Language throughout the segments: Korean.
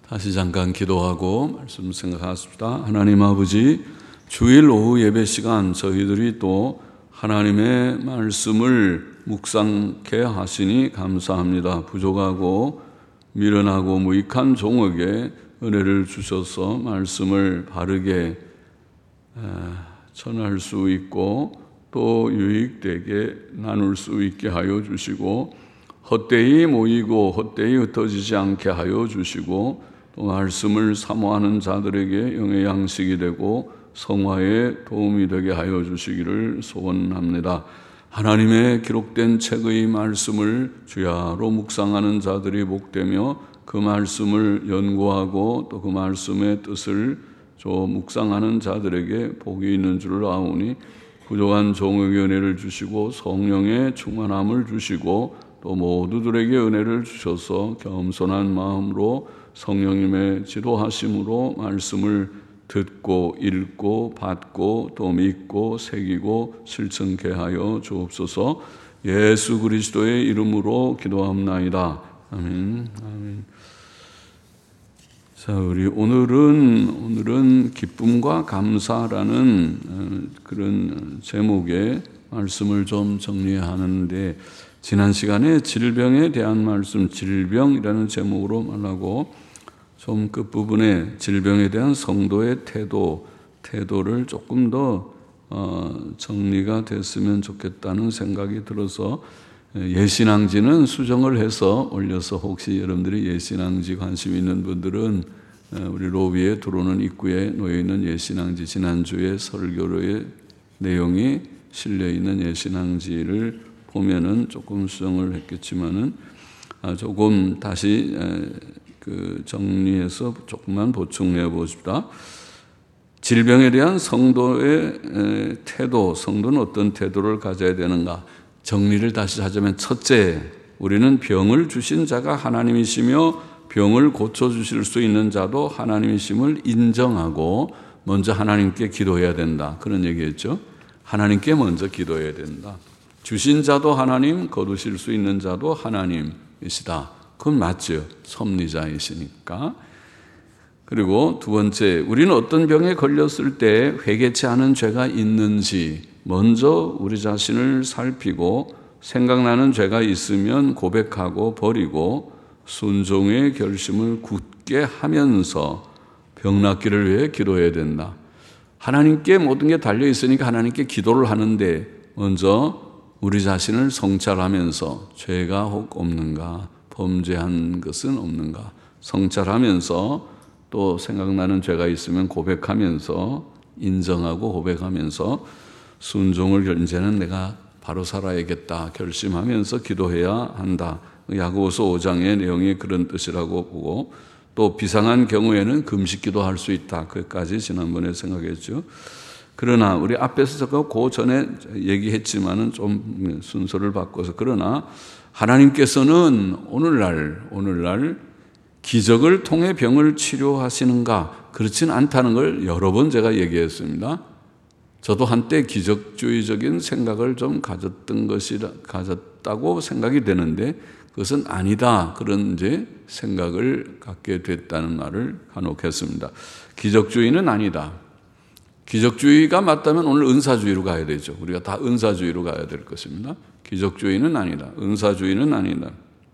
다시 잠깐 기도하고 말씀 생각하십시다. 하나님 아버지, 주일 오후 예배 시간 저희들이 또 하나님의 말씀을 묵상케 하시니 감사합니다. 부족하고 미련하고 무익한 종에게 은혜를 주셔서 말씀을 바르게 전할 수 있고 또 유익되게 나눌 수 있게 하여 주시고 헛되이 모이고 헛되이 흩어지지 않게 하여 주시고 또 말씀을 사모하는 자들에게 영의 양식이 되고 성화에 도움이 되게 하여 주시기를 소원합니다. 하나님의 기록된 책의 말씀을 주야로 묵상하는 자들이 복되며 그 말씀을 연구하고 또 그 말씀의 뜻을 묵상하는 자들에게 복이 있는 줄을 아오니 부족한 종에게 은혜를 주시고 성령의 충만함을 주시고 또 모두들에게 은혜를 주셔서 겸손한 마음으로 성령님의 지도하심으로 말씀을 듣고 읽고 받고 또 믿고 새기고 실천케 하여 주옵소서. 예수 그리스도의 이름으로 기도합나이다. 아멘. 아멘. 자, 우리 오늘은 기쁨과 감사라는 그런 제목의 말씀을 좀 정리하는데, 지난 시간에 질병에 대한 말씀, 질병이라는 제목으로 말하고 좀 끝부분에 질병에 대한 성도의 태도를 조금 더 정리가 됐으면 좋겠다는 생각이 들어서 예신앙지는 수정을 해서 올려서 혹시 여러분들이 예신앙지 관심 있는 분들은 우리 로비에 들어오는 입구에 놓여있는 예신앙지, 지난주에 설교의 내용이 실려있는 예신앙지를 보면은 조금 수정을 했겠지만은 조금 다시 정리해서 조금만 보충해 보십시다. 질병에 대한 성도의 태도, 성도는 어떤 태도를 가져야 되는가? 정리를 다시 하자면, 첫째, 우리는 병을 주신 자가 하나님이시며 병을 고쳐주실 수 있는 자도 하나님이심을 인정하고 먼저 하나님께 기도해야 된다. 그런 얘기했죠. 하나님께 먼저 기도해야 된다. 주신 자도 하나님, 거두실 수 있는 자도 하나님이시다. 그건 맞죠. 섭리자이시니까. 그리고 두 번째, 우리는 어떤 병에 걸렸을 때 회개치 않은 죄가 있는지 먼저 우리 자신을 살피고 생각나는 죄가 있으면 고백하고 버리고 순종의 결심을 굳게 하면서 병 낫기를 위해 기도해야 된다. 하나님께 모든 게 달려 있으니까 하나님께 기도를 하는데 먼저 우리 자신을 성찰하면서 죄가 혹 없는가, 범죄한 것은 없는가 성찰하면서 또 생각나는 죄가 있으면 고백하면서 인정하고 고백하면서 순종을 이제는 내가 바로 살아야겠다 결심하면서 기도해야 한다. 야고보서 5장의 내용이 그런 뜻이라고 보고, 또 비상한 경우에는 금식기도 할 수 있다. 그까지 지난번에 생각했죠. 그러나 우리 앞에서 그 전에 얘기했지만은 좀 순서를 바꿔서, 그러나 하나님께서는 오늘날 기적을 통해 병을 치료하시는가? 그렇진 않다는 걸 여러 번 제가 얘기했습니다. 저도 한때 기적주의적인 생각을 좀 가졌다고 생각이 되는데 그것은 아니다. 그런 이제 생각을 갖게 됐다는 말을 간혹 했습니다. 기적주의는 아니다. 기적주의가 맞다면 오늘 은사주의로 가야 되죠. 우리가 다 은사주의로 가야 될 것입니다. 기적주의는 아니다. 은사주의는 아니다.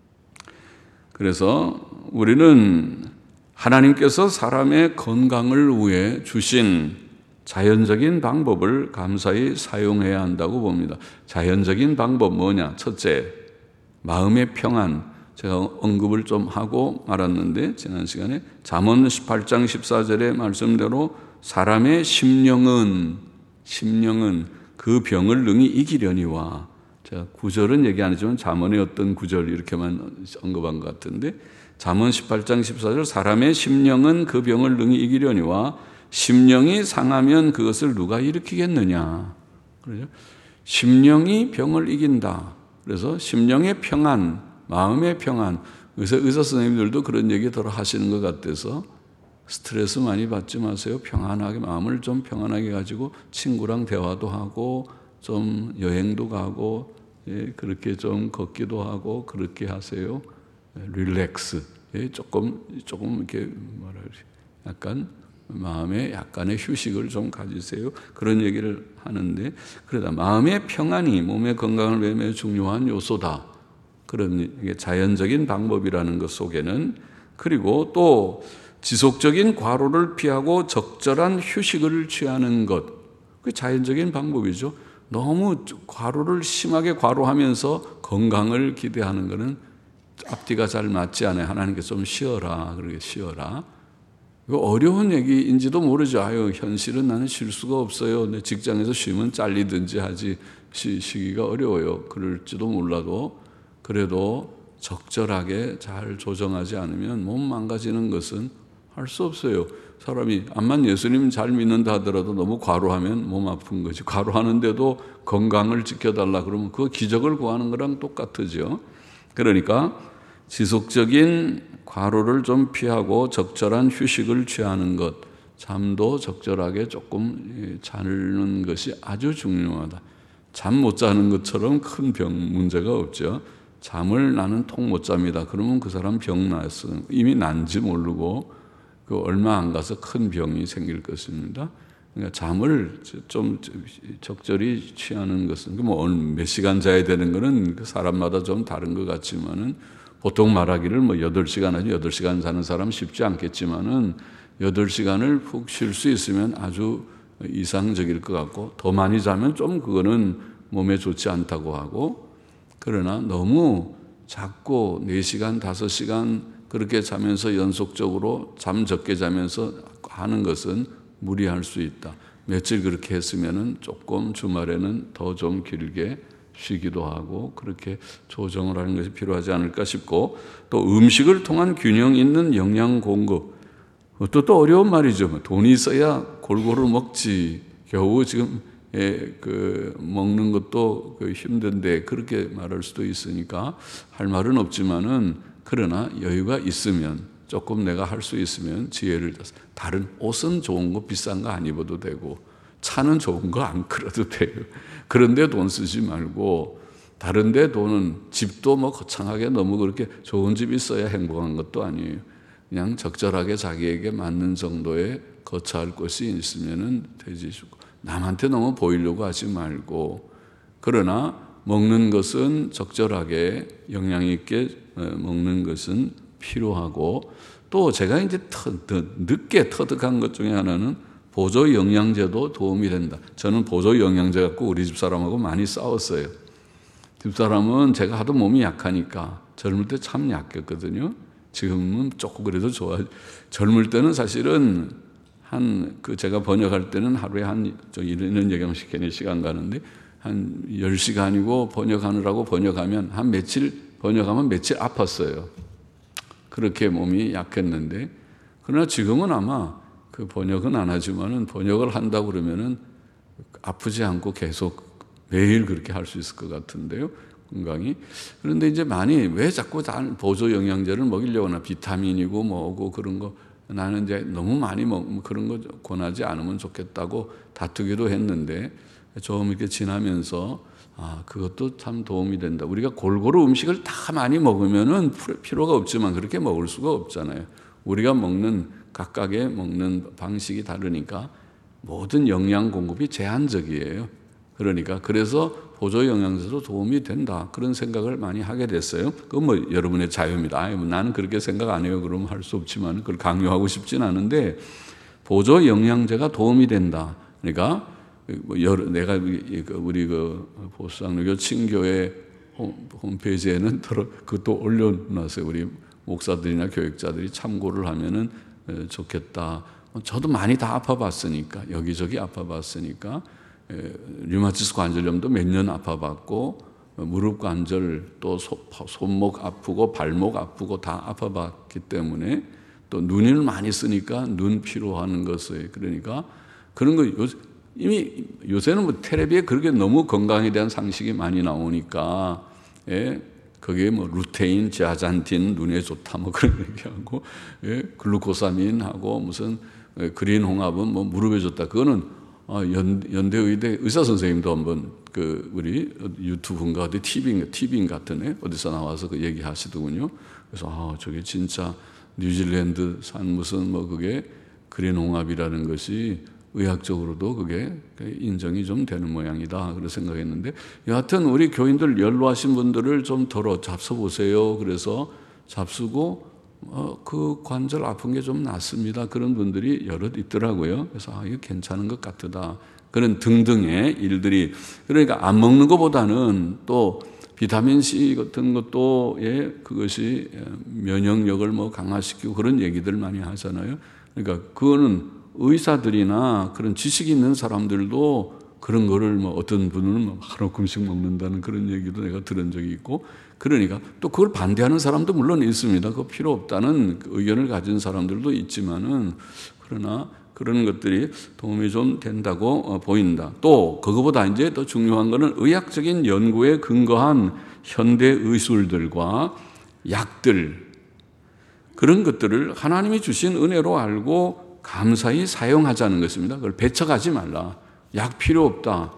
그래서 우리는 하나님께서 사람의 건강을 위해 주신 자연적인 방법을 감사히 사용해야 한다고 봅니다. 자연적인 방법 뭐냐? 첫째, 마음의 평안. 제가 언급을 좀 하고 말았는데 지난 시간에 잠언 18장 14절의 말씀대로 사람의 심령은 그 병을 능히 이기려니와, 제가 구절은 얘기 안 했지만 잠언의 어떤 구절 이렇게만 언급한 것 같은데, 잠언 18장 14절 사람의 심령은 그 병을 능히 이기려니와 심령이 상하면 그것을 누가 일으키겠느냐. 그렇죠? 심령이 병을 이긴다. 그래서 심령의 평안, 마음의 평안. 그래서 의사 선생님들도 그런 얘기 더 하시는 것 같아서 스트레스 많이 받지 마세요. 평안하게, 마음을 좀 평안하게 가지고 친구랑 대화도 하고 좀 여행도 가고 그렇게 좀 걷기도 하고 그렇게 하세요. 릴렉스. 조금 이렇게 뭐라 그러지? 약간 마음에 약간의 휴식을 좀 가지세요. 그런 얘기를 하는데, 그러다 마음의 평안이 몸의 건강을 위해 매우 중요한 요소다. 그런 이게 자연적인 방법이라는 것 속에는, 그리고 또 지속적인 과로를 피하고 적절한 휴식을 취하는 것, 그게 자연적인 방법이죠. 너무 과로를 심하게 과로하면서 건강을 기대하는 것은 앞뒤가 잘 맞지 않아요. 하나님께서 좀 쉬어라, 그렇게 쉬어라. 이거 어려운 얘기인지도 모르죠. 아유, 현실은 나는 쉴 수가 없어요. 내 직장에서 쉬면 잘리든지 하지 쉬기가 어려워요. 그럴지도 몰라도, 그래도 적절하게 잘 조정하지 않으면 몸 망가지는 것은 할 수 없어요. 사람이 암만 예수님 잘 믿는다 하더라도 너무 과로하면 몸 아픈 거지. 과로하는데도 건강을 지켜달라 그러면 그거 기적을 구하는 거랑 똑같으죠. 그러니까 지속적인 과로를 좀 피하고 적절한 휴식을 취하는 것, 잠도 적절하게 조금 자는 것이 아주 중요하다. 잠 못 자는 것처럼 큰 문제가 없죠. 잠을 나는 통 못 잡니다. 그러면 그 사람 병 났어. 이미 난지 모르고 그 얼마 안 가서 큰 병이 생길 것입니다. 그러니까 잠을 좀 적절히 취하는 것은 뭐 몇 시간 자야 되는 것은 사람마다 좀 다른 것 같지만은 보통 말하기를 뭐 8시간 하지 8시간 자는 사람 쉽지 않겠지만은 8시간을 푹 쉴 수 있으면 아주 이상적일 것 같고, 더 많이 자면 좀 그거는 몸에 좋지 않다고 하고, 그러나 너무 작고 4시간, 5시간 그렇게 자면서 연속적으로 잠 적게 자면서 하는 것은 무리할 수 있다. 며칠 그렇게 했으면은 조금 주말에는 더 좀 길게 쉬기도 하고 그렇게 조정을 하는 것이 필요하지 않을까 싶고, 또 음식을 통한 균형 있는 영양 공급, 또 어려운 말이죠. 돈이 있어야 골고루 먹지. 겨우 지금 먹는 것도 힘든데 그렇게 말할 수도 있으니까 할 말은 없지만은, 그러나 여유가 있으면 조금 내가 할 수 있으면 지혜를 다서 다른 옷은 좋은 거 비싼 거 안 입어도 되고 차는 좋은 거 안 끌어도 돼요. 그런데 돈 쓰지 말고, 다른데 돈은, 집도 뭐 거창하게 너무 그렇게 좋은 집이 있어야 행복한 것도 아니에요. 그냥 적절하게 자기에게 맞는 정도의 거처할 것이 있으면은 되지. 남한테 너무 보이려고 하지 말고, 그러나 먹는 것은 적절하게 영양 있게 먹는 것은 필요하고, 또 제가 이제 늦게 터득한 것 중에 하나는 보조 영양제도 도움이 된다. 저는 보조 영양제 갖고 우리 집사람하고 많이 싸웠어요. 집사람은 제가 하도 몸이 약하니까, 젊을 때 참 약했거든요. 지금은 조금 그래도 좋아. 젊을 때는 사실은 제가 번역할 때는 하루에 이런 얘기하면서 괜히 시간 가는데, 한 10시간이고 번역하면 번역하면 며칠 아팠어요. 그렇게 몸이 약했는데, 그러나 지금은 아마 그 번역은 안 하지만은 번역을 한다고 그러면은 아프지 않고 계속 매일 그렇게 할 수 있을 것 같은데요, 건강이. 그런데 이제 왜 자꾸 보조 영양제를 먹이려고 하나, 비타민이고 뭐고 그런 거, 나는 이제 너무 많이 그런 거 권하지 않으면 좋겠다고 다투기도 했는데, 좀 이렇게 지나면서 그것도 참 도움이 된다. 우리가 골고루 음식을 다 많이 먹으면은 필요가 없지만 그렇게 먹을 수가 없잖아요. 우리가 각각의 먹는 방식이 다르니까 모든 영양 공급이 제한적이에요. 그러니까 그래서 보조 영양제도 도움이 된다. 그런 생각을 많이 하게 됐어요. 그건 뭐 여러분의 자유입니다. 나는 그렇게 생각 안 해요. 그러면 할 수 없지만 그걸 강요하고 싶진 않은데, 보조 영양제가 도움이 된다. 그러니까 내가 우리 보수장로교 친교회 홈페이지에는 그것도 올려놨어요. 우리 목사들이나 교육자들이 참고를 하면은 좋겠다. 저도 많이 다 아파봤으니까, 여기저기 아파봤으니까, 류마티스 관절염도 몇 년 아파봤고, 무릎 관절, 또 손목 아프고 발목 아프고 다 아파봤기 때문에, 또 눈을 많이 쓰니까 눈 피로하는 것을, 그러니까 그런 거 이미 요새는 뭐 텔레비에 그렇게 너무 건강에 대한 상식이 많이 나오니까, 거기에 뭐 루테인, 지아잔틴 눈에 좋다 뭐 그런 얘기하고, 글루코사민하고 무슨 그린 홍합은 뭐 무릎에 좋다. 그거는 연대의대 의사 선생님도 한번 우리 유튜브인가 어디 TV인 같은 어디서 나와서 그 얘기하시더군요. 그래서 저게 진짜 뉴질랜드 산 무슨 그게 그린홍합이라는 것이 의학적으로도 그게 인정이 좀 되는 모양이다. 그런 생각했는데, 여하튼 우리 교인들 연로하신 분들을 좀 덜어 잡숴보세요. 그래서 잡수고 그 관절 아픈 게 좀 낫습니다. 그런 분들이 여럿 있더라고요. 그래서 이거 괜찮은 것 같다. 그런 등등의 일들이, 그러니까 안 먹는 것보다는 또 비타민 C 같은 것도 그것이 면역력을 강화시키고 그런 얘기들 많이 하잖아요. 그러니까 그거는 의사들이나 그런 지식 있는 사람들도 그런 거를 어떤 분은 하루씩 먹는다는 그런 얘기도 내가 들은 적이 있고, 그러니까 또 그걸 반대하는 사람도 물론 있습니다. 그거 필요 없다는 의견을 가진 사람들도 있지만은, 그러나 그런 것들이 도움이 좀 된다고 보인다. 또 그거보다 이제 더 중요한 거는 의학적인 연구에 근거한 현대 의술들과 약들, 그런 것들을 하나님이 주신 은혜로 알고 감사히 사용하자는 것입니다. 그걸 배척하지 말라. 약 필요 없다.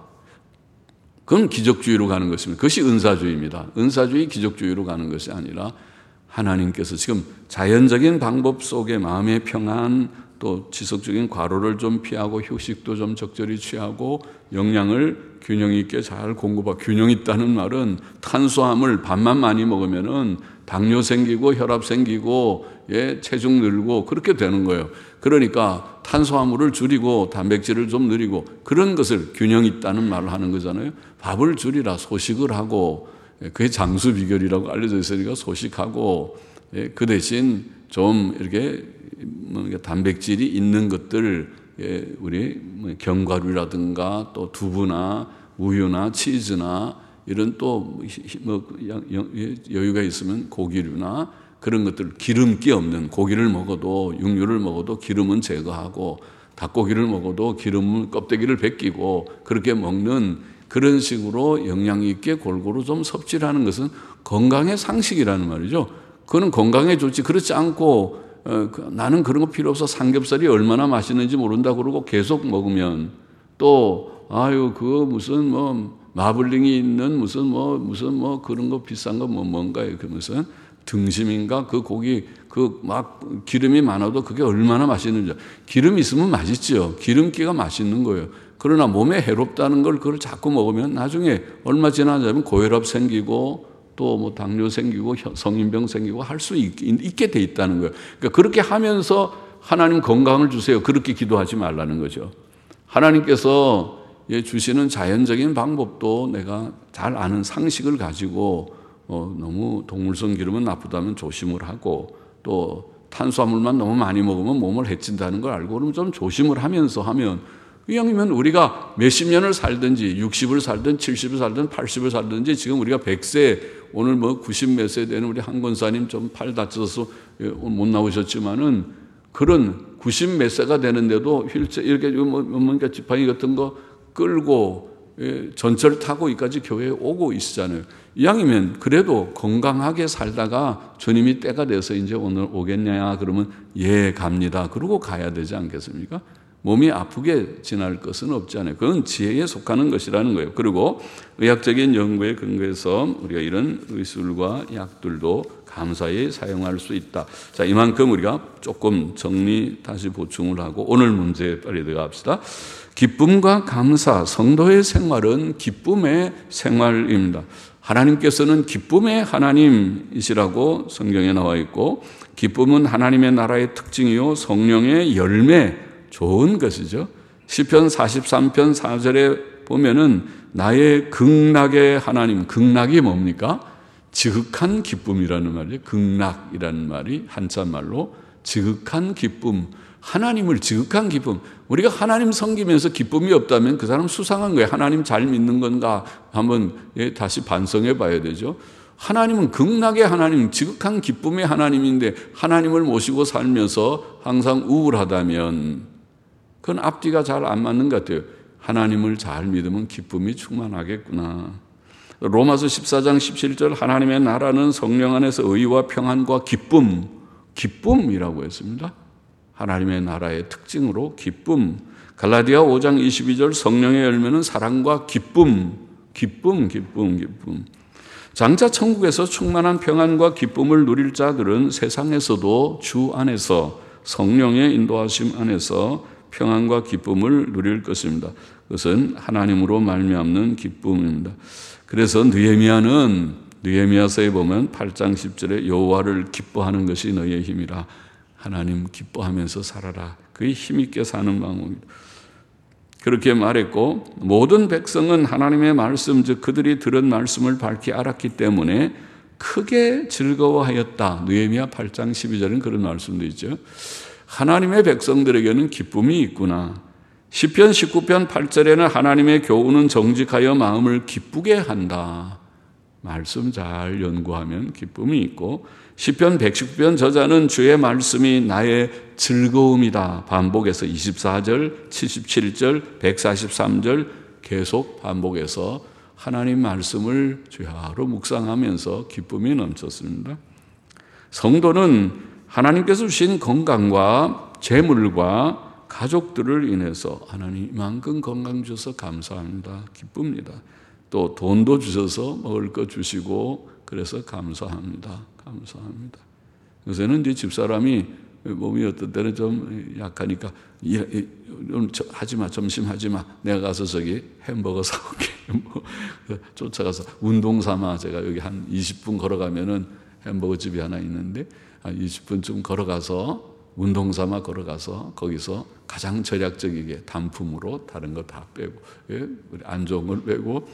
그건 기적주의로 가는 것입니다. 그것이 은사주의입니다. 은사주의 기적주의로 가는 것이 아니라 하나님께서 지금 자연적인 방법 속에 마음의 평안, 또 지속적인 과로를 좀 피하고 휴식도 좀 적절히 취하고 영양을 균형 있게 잘 공급하고, 균형 있다는 말은 탄수화물 밥만 많이 먹으면은 당뇨 생기고 혈압 생기고 체중 늘고 그렇게 되는 거예요. 그러니까 탄수화물을 줄이고 단백질을 좀 늘리고 그런 것을 균형 있다는 말을 하는 거잖아요. 밥을 줄이라, 소식을 하고, 그게 장수 비결이라고 알려져 있으니까 소식하고, 그 대신 좀 이렇게 단백질이 있는 것들, 우리 견과류라든가 또 두부나 우유나 치즈나 이런 또 여유가 있으면 고기류나 그런 것들, 기름기 없는 고기를 먹어도, 육류를 먹어도 기름은 제거하고, 닭고기를 먹어도 기름 껍데기를 벗기고 그렇게 먹는 그런 식으로 영양 있게 골고루 좀 섭취를 하는 것은 건강의 상식이라는 말이죠. 그거는 건강에 좋지. 그렇지 않고 나는 그런 거 필요 없어, 삼겹살이 얼마나 맛있는지 모른다 그러고 계속 먹으면, 또 그거 무슨 마블링이 있는 무슨 그런 거 비싼 거 뭔가요? 그 무슨 등심인가? 그 고기 기름이 많아도 그게 얼마나 맛있는지. 기름 있으면 맛있죠. 기름기가 맛있는 거예요. 그러나 몸에 해롭다는 걸 그걸 자꾸 먹으면 나중에 얼마 지나자면 고혈압 생기고 또 당뇨 생기고 성인병 생기고 할 수 있게 돼 있다는 거예요. 그러니까 그렇게 하면서 하나님 건강을 주세요, 그렇게 기도하지 말라는 거죠. 하나님께서 주시는 자연적인 방법도 내가 잘 아는 상식을 가지고 너무 동물성 기름은 나쁘다면 조심을 하고, 또 탄수화물만 너무 많이 먹으면 몸을 해친다는 걸 알고 그러면 좀 조심을 하면서 하면, 이왕이면 우리가 몇십 년을 살든지 60을 살든 70을 살든 80을 살든지, 지금 우리가 100세, 오늘 90 몇 세 되는 우리 한 권사님 좀 팔 다쳐서 못 나오셨지만은, 그런 90 몇 세가 되는데도 휠체어 이렇게 뭔가 지팡이 같은 거 끌고 전철 타고 여기까지 교회에 오고 있잖아요. 이왕이면 그래도 건강하게 살다가 주님이 때가 돼서 이제 오늘 오겠냐 그러면 갑니다. 그러고 가야 되지 않겠습니까? 몸이 아프게 지날 것은 없잖아요. 그건 지혜에 속하는 것이라는 거예요. 그리고 의학적인 연구에 근거해서 우리가 이런 의술과 약들도 감사히 사용할 수 있다. 자, 이만큼 우리가 조금 정리 다시 보충을 하고 오늘 문제에 빨리 들어갑시다. 기쁨과 감사, 성도의 생활은 기쁨의 생활입니다. 하나님께서는 기쁨의 하나님이시라고 성경에 나와 있고, 기쁨은 하나님의 나라의 특징이요 성령의 열매, 좋은 것이죠. 시편 43편 4절에 보면은 나의 극락의 하나님, 극락이 뭡니까? 지극한 기쁨이라는 말이에요. 극락이라는 말이 한자말로 지극한 기쁨, 하나님을 지극한 기쁨. 우리가 하나님 섬기면서 기쁨이 없다면 그 사람 수상한 거예요. 하나님 잘 믿는 건가 한번 다시 반성해 봐야 되죠. 하나님은 극락의 하나님, 지극한 기쁨의 하나님인데 하나님을 모시고 살면서 항상 우울하다면 그건 앞뒤가 잘 안 맞는 것 같아요. 하나님을 잘 믿으면 기쁨이 충만하겠구나. 로마서 14장 17절 하나님의 나라는 성령 안에서 의와 평안과 기쁨이라고 했습니다. 하나님의 나라의 특징으로 기쁨. 갈라디아 5장 22절 성령의 열매는 사랑과 기쁨. 장차 천국에서 충만한 평안과 기쁨을 누릴 자들은 세상에서도 주 안에서 성령의 인도하심 안에서 평안과 기쁨을 누릴 것입니다. 그것은 하나님으로 말미암는 기쁨입니다. 그래서 느헤미야서에 보면 8장 10절에 여호와를 기뻐하는 것이 너희의 힘이라. 하나님 기뻐하면서 살아라. 그게 힘있게 사는 방법입니다. 그렇게 말했고 모든 백성은 하나님의 말씀 즉 그들이 들은 말씀을 밝히 알았기 때문에 크게 즐거워하였다. 느헤미야 8장 12절은 그런 말씀도 있죠. 하나님의 백성들에게는 기쁨이 있구나. 시편 19편 8절에는 하나님의 교훈은 정직하여 마음을 기쁘게 한다. 말씀 잘 연구하면 기쁨이 있고 시편 119편 저자는 주의 말씀이 나의 즐거움이다. 반복해서 24절, 77절, 143절 계속 반복해서 하나님 말씀을 주야로 묵상하면서 기쁨이 넘쳤습니다. 성도는 하나님께서 주신 건강과 재물과 가족들을 인해서 하나님 이만큼 건강 주셔서 감사합니다. 기쁩니다. 또 돈도 주셔서 먹을 거 주시고 그래서 감사합니다. 감사합니다. 요새는 이제 집사람이 몸이 어떤 때는 좀 약하니까 하지마 점심 하지마 내가 가서 저기 햄버거 사올게 뭐 쫓아가서 운동 삼아 제가 여기 한 20분 걸어가면은 햄버거 집이 하나 있는데 한 20분쯤 걸어가서 운동 삼아 걸어가서 거기서 가장 절약적이게 단품으로 다른 거 다 빼고 안 좋은 걸 빼고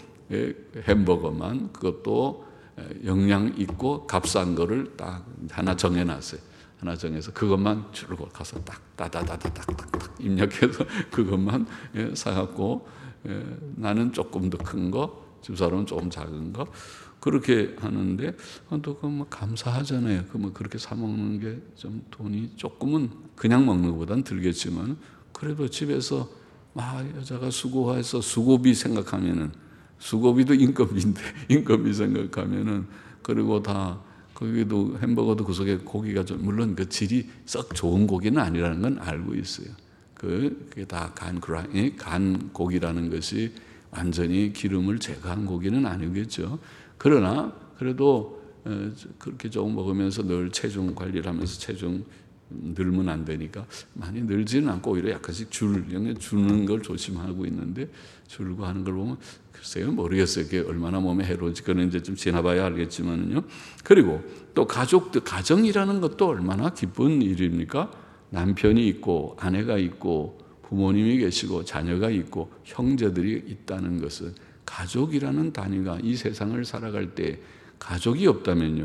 햄버거만 그것도 영양 있고 값싼 거를 딱 하나 정해놨어요. 하나 정해서 그것만 줄고 가서 딱 따다다다닥닥 입력해서 그것만 사갖고 나는 조금 더 큰 거, 집사람은 조금 작은 거 그렇게 하는데 또 그 뭐 감사하잖아요. 그 뭐 그렇게 사 먹는 게 좀 돈이 조금은 그냥 먹는 것보단 들겠지만 그래도 집에서 여자가 수고해서 수고비 생각하면은 수고비도 인건비인데 인건비 생각하면은 그리고 다 거기도 햄버거도 그 속에 고기가 좀 물론 그 질이 썩 좋은 고기는 아니라는 건 알고 있어요. 그게 다 간 고기라는 것이 완전히 기름을 제거한 고기는 아니겠죠. 그러나 그래도 그렇게 조금 먹으면서 늘 체중 관리를 하면서 체중 늘면 안 되니까 많이 늘지는 않고 오히려 약간씩 주는 걸 조심하고 있는데 줄고 하는 걸 보면 글쎄요 모르겠어요. 그게 얼마나 몸에 해로운지 그건 이제 좀 지나봐야 알겠지만요. 그리고 또 가정이라는 것도 얼마나 기쁜 일입니까? 남편이 있고 아내가 있고 부모님이 계시고 자녀가 있고 형제들이 있다는 것은 가족이라는 단위가 이 세상을 살아갈 때 가족이 없다면요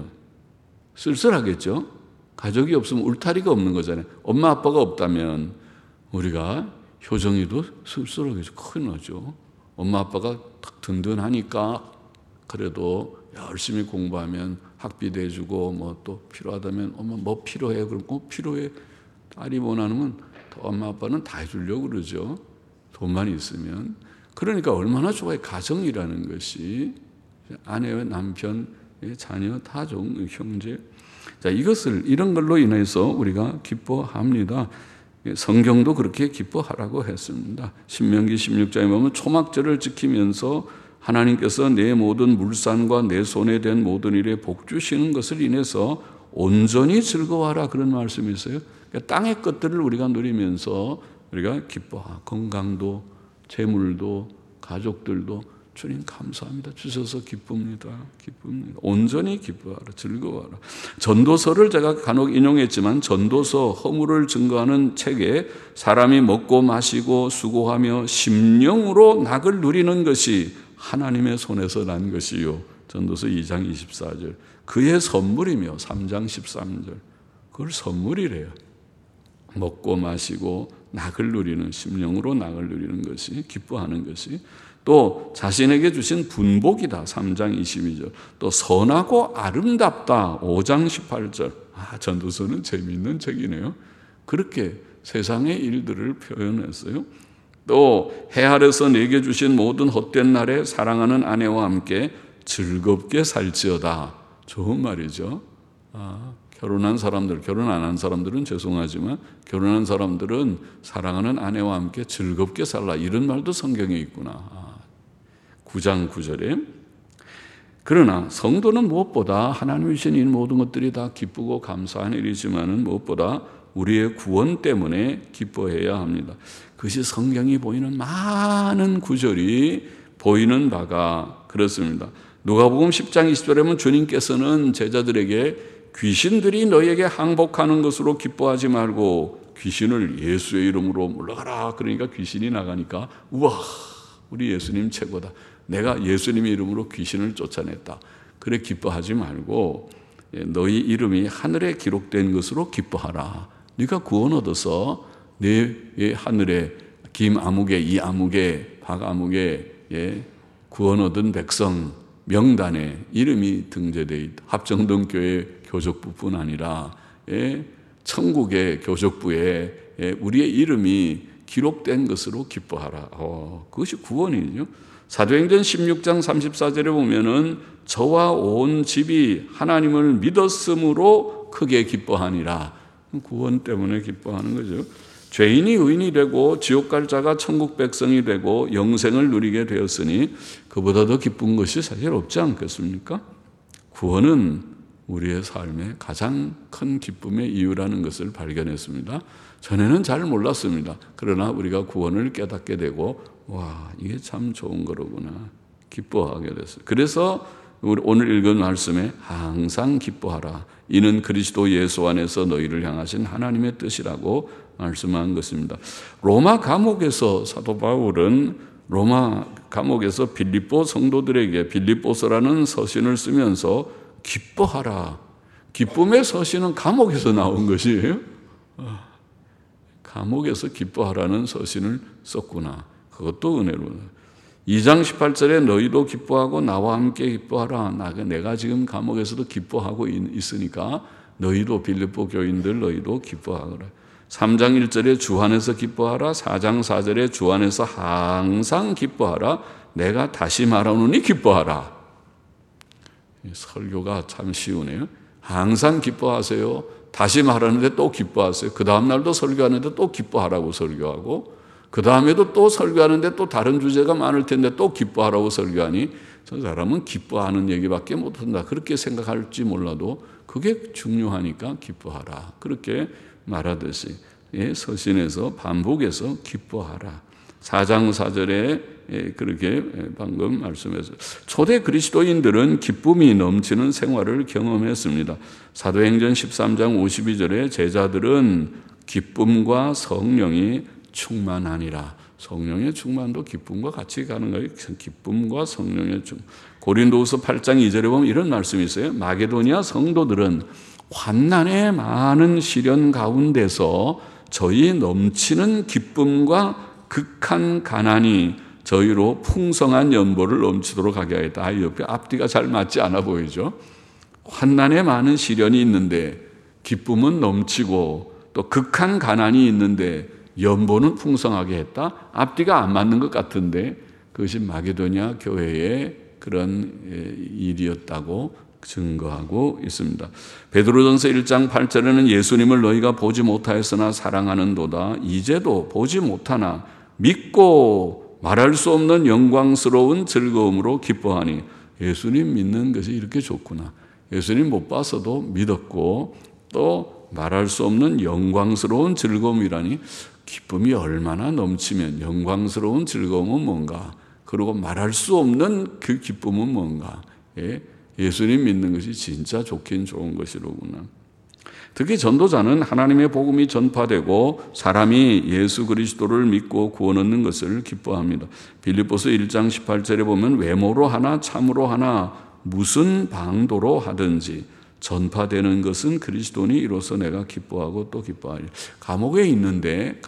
쓸쓸하겠죠. 가족이 없으면 울타리가 없는 거잖아요. 엄마 아빠가 없다면 우리가 효정이도 쓸쓸하겠죠. 큰일 나죠. 엄마 아빠가 든든하니까 그래도 열심히 공부하면 학비도 해주고 뭐 또 필요하다면 엄마 뭐 필요해? 그럼 필요해. 딸이 원하면 엄마 아빠는 다 해주려고 그러죠. 돈만 있으면. 그러니까 얼마나 좋아요. 가정이라는 것이 아내와 남편, 자녀 다 좋은 형제. 자, 이런 걸로 인해서 우리가 기뻐합니다. 성경도 그렇게 기뻐하라고 했습니다. 신명기 16장에 보면 초막절을 지키면서 하나님께서 내 모든 물산과 내 손에 된 모든 일에 복 주시는 것을 인해서 온전히 즐거워하라 그런 말씀이 있어요. 그러니까 땅의 것들을 우리가 누리면서 우리가 기뻐하고 건강도 재물도 가족들도 주님 감사합니다. 주셔서 기쁩니다. 온전히 기뻐하라. 즐거워하라. 전도서를 제가 간혹 인용했지만 전도서 허물을 증거하는 책에 사람이 먹고 마시고 수고하며 심령으로 낙을 누리는 것이 하나님의 손에서 난 것이요. 전도서 2장 24절. 그의 선물이며 3장 13절. 그걸 선물이래요. 먹고 마시고 낙을 누리는 심령으로 낙을 누리는 것이 기뻐하는 것이 또 자신에게 주신 분복이다. 3장 22절. 또 선하고 아름답다. 5장 18절. 전도서는 재미있는 책이네요. 그렇게 세상의 일들을 표현했어요. 또 해 아래서 내게 주신 모든 헛된 날에 사랑하는 아내와 함께 즐겁게 살지어다. 좋은 말이죠. 결혼한 사람들, 결혼 안 한 사람들은 죄송하지만 결혼한 사람들은 사랑하는 아내와 함께 즐겁게 살라. 이런 말도 성경에 있구나. 9장 9절에 그러나 성도는 무엇보다 하나님이 주신 이 모든 것들이 다 기쁘고 감사한 일이지만 무엇보다 우리의 구원 때문에 기뻐해야 합니다. 그것이 성경이 보이는 많은 구절이 보이는 바가 그렇습니다. 누가복음 10장 20절에 보면 주님께서는 제자들에게 귀신들이 너희에게 항복하는 것으로 기뻐하지 말고 귀신을 예수의 이름으로 물러가라. 그러니까 귀신이 나가니까 우와, 우리 예수님 최고다. 내가 예수님의 이름으로 귀신을 쫓아냈다. 그래 기뻐하지 말고 너희 이름이 하늘에 기록된 것으로 기뻐하라. 네가 구원 얻어서 내 하늘에 김아무개, 이아무개, 박아무개 구원 얻은 백성 명단에 이름이 등재되어 있다. 합정동교회 교족부뿐 아니라 천국의 교족부에 우리의 이름이 기록된 것으로 기뻐하라. 그것이 구원이죠. 사도행전 16장 34절에 보면은 저와 온 집이 하나님을 믿었으므로 크게 기뻐하니라. 구원 때문에 기뻐하는 거죠. 죄인이 의인이 되고 지옥 갈 자가 천국 백성이 되고 영생을 누리게 되었으니 그보다 더 기쁜 것이 사실 없지 않겠습니까? 구원은 우리의 삶의 가장 큰 기쁨의 이유라는 것을 발견했습니다. 전에는 잘 몰랐습니다. 그러나 우리가 구원을 깨닫게 되고 와, 이게 참 좋은 거로구나 기뻐하게 됐어요. 그래서 오늘 읽은 말씀에 항상 기뻐하라. 이는 그리스도 예수 안에서 너희를 향하신 하나님의 뜻이라고 말씀한 것입니다. 로마 감옥에서 사도 바울은 로마 감옥에서 빌립보 성도들에게 빌립보서라는 서신을 쓰면서 기뻐하라. 기쁨의 서신은 감옥에서 나온 것이에요. 감옥에서 기뻐하라는 서신을 썼구나. 그것도 은혜로워. 2장 18절에 너희도 기뻐하고 나와 함께 기뻐하라. 내가 지금 감옥에서도 기뻐하고 있으니까 너희도 빌립보 교인들 너희도 기뻐하라. 3장 1절에 주 안에서 기뻐하라. 4장 4절에 주 안에서 항상 기뻐하라. 내가 다시 말하노니 기뻐하라. 설교가 참 쉬우네요. 항상 기뻐하세요. 다시 말하는데 또 기뻐하세요. 그 다음 날도 설교하는데 또 기뻐하라고 설교하고 그 다음에도 또 설교하는데 또 다른 주제가 많을 텐데 또 기뻐하라고 설교하니 저 사람은 기뻐하는 얘기밖에 못한다. 그렇게 생각할지 몰라도 그게 중요하니까 기뻐하라. 그렇게 말하듯이 서신에서 반복해서 기뻐하라. 4장 4절에 그렇게 방금 말씀했어요. 초대 그리스도인들은 기쁨이 넘치는 생활을 경험했습니다. 사도행전 13장 52절에 제자들은 기쁨과 성령이 충만하니라. 성령의 충만도 기쁨과 같이 가는 거예요. 기쁨과 성령의 충만. 고린도후서 8장 2절에 보면 이런 말씀이 있어요. 마게도니아 성도들은 환난의 많은 시련 가운데서 저희 넘치는 기쁨과 극한 가난이 저희로 풍성한 연보를 넘치도록 하게 하였다. 옆에 앞뒤가 잘 맞지 않아 보이죠. 환난의 많은 시련이 있는데 기쁨은 넘치고 또 극한 가난이 있는데 연보는 풍성하게 했다. 앞뒤가 안 맞는 것 같은데 그것이 마게도니아 교회의 그런 일이었다고 증거하고 있습니다. 베드로전서 1장 8절에는 예수님을 너희가 보지 못하였으나 사랑하는도다. 이제도 보지 못하나 믿고 말할 수 없는 영광스러운 즐거움으로 기뻐하니. 예수님 믿는 것이 이렇게 좋구나. 예수님 못 봤어도 믿었고 또 말할 수 없는 영광스러운 즐거움이라니. 기쁨이 얼마나 넘치면 영광스러운 즐거움은 뭔가, 그리고 말할 수 없는 그 기쁨은 뭔가. 예수님 믿는 것이 진짜 좋긴 좋은 것이로구나. 특히 전도자는 하나님의 복음이 전파되고 사람이 예수 그리스도를 믿고 구원 얻는 것을 기뻐합니다. 빌립보서 1장 18절에 보면 외모로 하나 참으로 하나 무슨 방도로 하든지 전파되는 것은 그리스도니 이로써 내가 기뻐하고 또 기뻐하리. 감옥에 있는데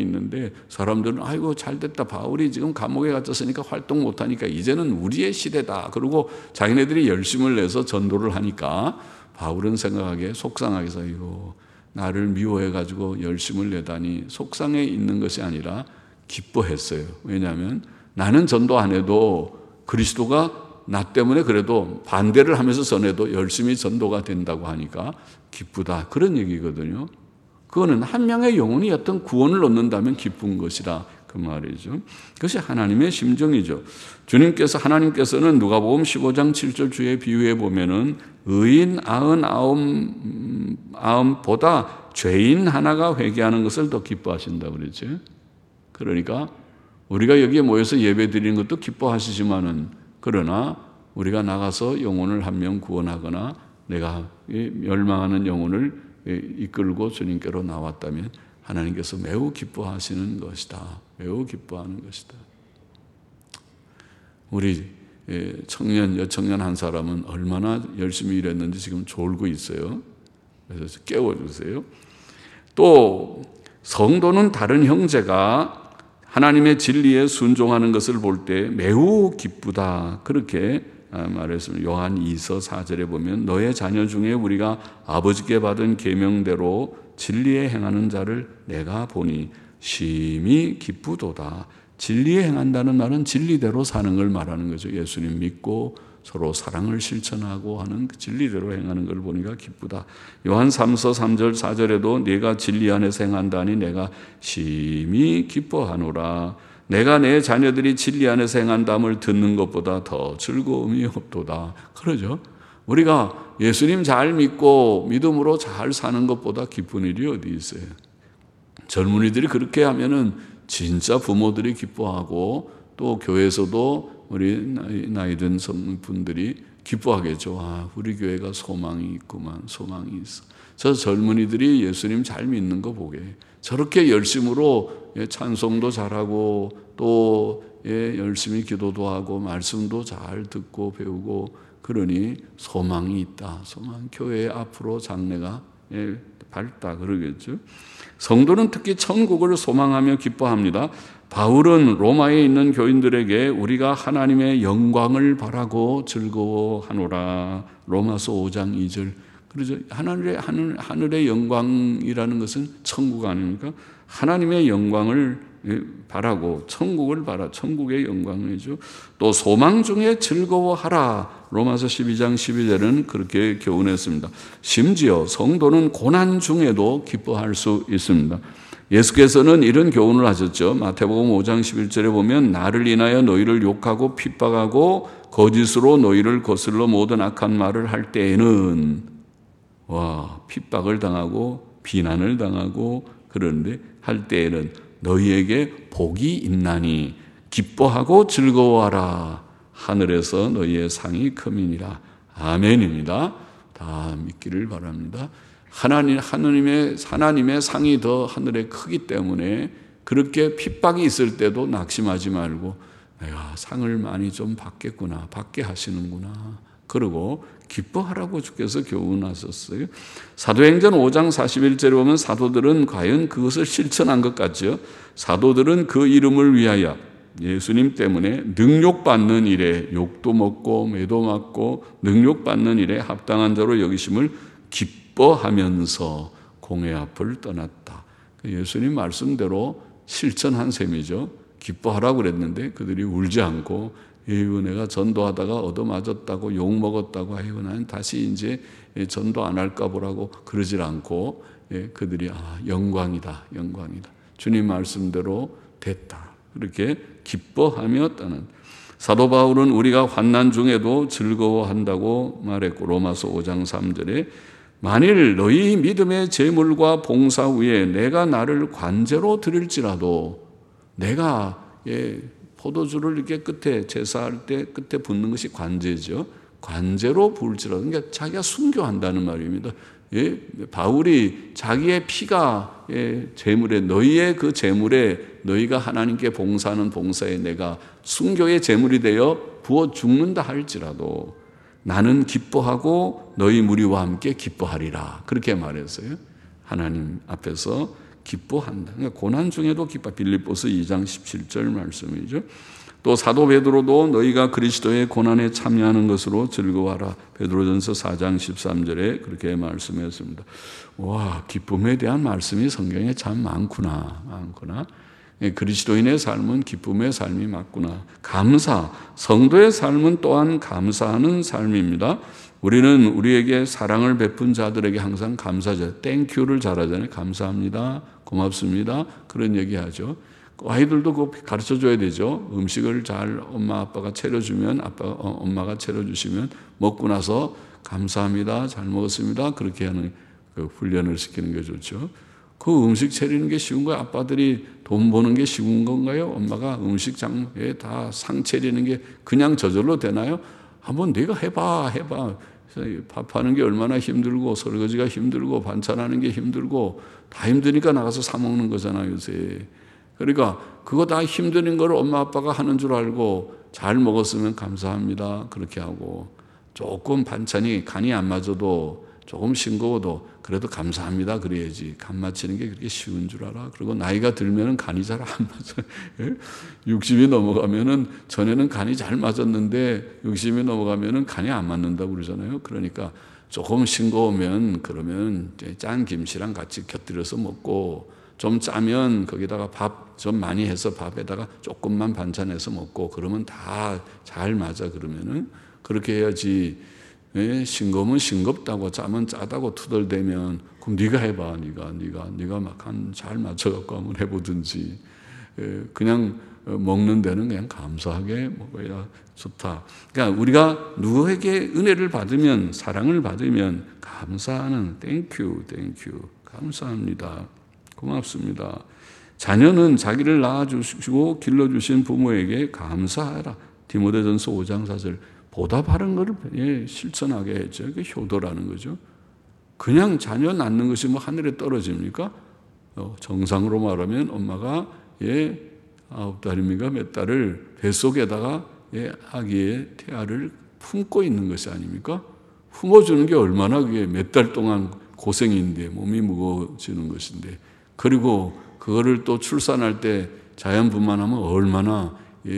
사람들은 아이고 잘됐다. 바울이 지금 감옥에 갇혔으니까 활동 못하니까 이제는 우리의 시대다. 그리고 자기네들이 열심을 내서 전도를 하니까 바울은 생각하기에 속상하게 해서 이거 나를 미워해가지고 열심을 내다니 속상해 있는 것이 아니라 기뻐했어요. 왜냐하면 나는 전도 안 해도 그리스도가 나 때문에 그래도 반대를 하면서 전해도 열심히 전도가 된다고 하니까 기쁘다. 그런 얘기거든요. 그거는 한 명의 영혼이 어떤 구원을 얻는다면 기쁜 것이다. 그 그 말이죠. 그것이 하나님의 심정이죠. 하나님께서는 누가복음 15장 7절 주의 비유에 보면은 의인 99보다 죄인 하나가 회개하는 것을 더 기뻐하신다 그러죠. 그러니까 우리가 여기에 모여서 예배 드리는 것도 기뻐하시지만은, 그러나 우리가 나가서 영혼을 한 명 구원하거나 내가 멸망하는 영혼을 이끌고 주님께로 나왔다면 하나님께서 매우 기뻐하시는 것이다. 매우 기뻐하는 것이다. 우리 여청년 한 사람은 얼마나 열심히 일했는지 지금 졸고 있어요. 그래서 깨워주세요. 또 성도는 다른 형제가 하나님의 진리에 순종하는 것을 볼 때 매우 기쁘다. 그렇게 말했습니다. 요한 2서 4절에 보면 너의 자녀 중에 우리가 아버지께 받은 계명대로 진리에 행하는 자를 내가 보니 심히 기쁘도다. 진리에 행한다는 말은 진리대로 사는 걸 말하는 거죠. 예수님 믿고 서로 사랑을 실천하고 하는 그 진리대로 행하는 걸 보니까 기쁘다. 요한 3서 3절 4절에도 내가 진리 안에서 행한다니 내가 심히 기뻐하노라. 내가 내 자녀들이 진리 안에서 행한담을 듣는 것보다 더 즐거움이 없도다. 그러죠. 우리가 예수님 잘 믿고 믿음으로 잘 사는 것보다 기쁜 일이 어디 있어요. 젊은이들이 그렇게 하면은 진짜 부모들이 기뻐하고 또 교회에서도 우리 나이 든 분들이 기뻐하겠죠. 아, 우리 교회가 소망이 있구만. 소망이 있어. 저 젊은이들이 예수님 잘 믿는 거 보게. 저렇게 열심으로 찬송도 잘하고 또 열심히 기도도 하고 말씀도 잘 듣고 배우고 그러니 소망이 있다. 소망. 교회 앞으로 장래가 밝다 그러겠죠. 성도는 특히 천국을 소망하며 기뻐합니다. 바울은 로마에 있는 교인들에게 우리가 하나님의 영광을 바라고 즐거워하노라. 로마서 5장 2절. 그러죠. 하늘의 영광이라는 것은 천국 아닙니까? 하나님의 영광을 바라고 천국을 천국의 영광이죠. 또 소망 중에 즐거워하라. 로마서 12장 12절은 그렇게 교훈했습니다. 심지어 성도는 고난 중에도 기뻐할 수 있습니다. 예수께서는 이런 교훈을 하셨죠. 마태복음 5장 11절에 보면 나를 인하여 너희를 욕하고 핍박하고 거짓으로 너희를 거슬러 모든 악한 말을 할 때에는 핍박을 당하고 비난을 당하고 그런데 할 때에는 너희에게 복이 있나니 기뻐하고 즐거워하라. 하늘에서 너희의 상이 크미니라. 아멘입니다. 다 믿기를 바랍니다. 하나님의 상이 더 하늘에 크기 때문에 그렇게 핍박이 있을 때도 낙심하지 말고 내가 상을 많이 좀 받겠구나. 받게 하시는구나. 그리고 기뻐하라고 주께서 교훈하셨어요. 사도행전 5장 41절에 보면 사도들은 과연 그것을 실천한 것 같죠. 사도들은 그 이름을 위하여 예수님 때문에 능욕받는 일에 욕도 먹고 매도 맞고 능욕받는 일에 합당한 자로 여기심을 기뻐하면서 공회 앞을 떠났다. 예수님 말씀대로 실천한 셈이죠. 기뻐하라고 그랬는데 그들이 울지 않고 에휴 내가 전도하다가 얻어맞았다고 욕먹었다고 아이고 난 다시 이제 전도 안 할까 보라고 그러질 않고 그들이 영광이다. 주님 말씀대로 됐다. 그렇게 기뻐하며 떠난. 사도 바울은 우리가 환난 중에도 즐거워한다고 말했고 로마서 5장 3절에 만일 너희 믿음의 제물과 봉사 후에 내가 나를 관제로 드릴지라도 내가 포도주를 이렇게 끝에 제사할 때 끝에 붓는 것이 관제죠. 관제로 부을지라도 그러니까 자기가 순교한다는 말입니다. 바울이 자기의 피가 제물에 너희의 그 제물에 너희가 하나님께 봉사하는 봉사에 내가 순교의 제물이 되어 부어 죽는다 할지라도 나는 기뻐하고 너희 무리와 함께 기뻐하리라. 그렇게 말했어요. 하나님 앞에서 기뻐한다. 그러니까 고난 중에도 기뻐. 빌립보서 2장 17절 말씀이죠. 또 사도 베드로도 너희가 그리스도의 고난에 참여하는 것으로 즐거워하라. 베드로전서 4장 13절에 그렇게 말씀했습니다. 와, 기쁨에 대한 말씀이 성경에 참 많구나. 그리스도인의 삶은 기쁨의 삶이 맞구나. 감사, 성도의 삶은 또한 감사하는 삶입니다. 우리는 우리에게 사랑을 베푼 자들에게 항상 감사하죠. 땡큐를 잘하잖아요. 감사합니다. 고맙습니다. 그런 얘기하죠. 아이들도 그거 가르쳐줘야 되죠. 음식을 잘 엄마 아빠가 차려주면 엄마가 차려주시면 먹고 나서 감사합니다, 잘 먹었습니다, 그렇게 하는 그 훈련을 시키는 게 좋죠. 그 음식 차리는 게 쉬운 거예요? 아빠들이 돈 버는 게 쉬운 건가요? 엄마가 음식장에 다 상 차리는 게 그냥 저절로 되나요? 한번 네가 해봐. 밥하는 게 얼마나 힘들고 설거지가 힘들고 반찬하는 게 힘들고 다 힘드니까 나가서 사 먹는 거잖아요, 요새. 그러니까 그거 다 힘드는 걸 엄마 아빠가 하는 줄 알고 잘 먹었으면 감사합니다, 그렇게 하고, 조금 반찬이 간이 안 맞아도 조금 싱거워도 그래도 감사합니다 그래야지. 간 맞추는 게 그렇게 쉬운 줄 알아? 그리고 나이가 들면은 간이 잘 안 맞아요. 60이 넘어가면은 전에는 간이 잘 맞았는데 60이 넘어가면은 간이 안 맞는다고 그러잖아요. 그러니까 조금 싱거우면 그러면 짠 김치랑 같이 곁들여서 먹고, 좀 짜면 거기다가 밥 좀 많이 해서 밥에다가 조금만 반찬해서 먹고, 그러면 다 잘 맞아. 그러면은 그렇게 해야지. 싱거우면 싱겁다고 짜면 짜다고 투덜대면 그럼 네가 해봐. 네가 막 잘 맞춰갖고 한번 해보든지. 그냥 먹는 데는 그냥 감사하게 먹어야 좋다. 그러니까 우리가 누구에게 은혜를 받으면, 사랑을 받으면 감사하는, 땡큐 감사합니다, 고맙습니다. 자녀는 자기를 낳아주시고 길러주신 부모에게 감사하라. 디모데전서 5장 4절. 보다 바른 것을 실천하게 했죠. 그게 효도라는 거죠. 그냥 자녀 낳는 것이 뭐 하늘에 떨어집니까? 정상으로 말하면 엄마가 9달입니까? 몇 달을 뱃속에다가 아기의 태아를 품고 있는 것이 아닙니까? 품어주는 게 얼마나 그게 몇 달 동안 고생인데, 몸이 무거워지는 것인데, 그리고 그거를 또 출산할 때 자연분만하면 얼마나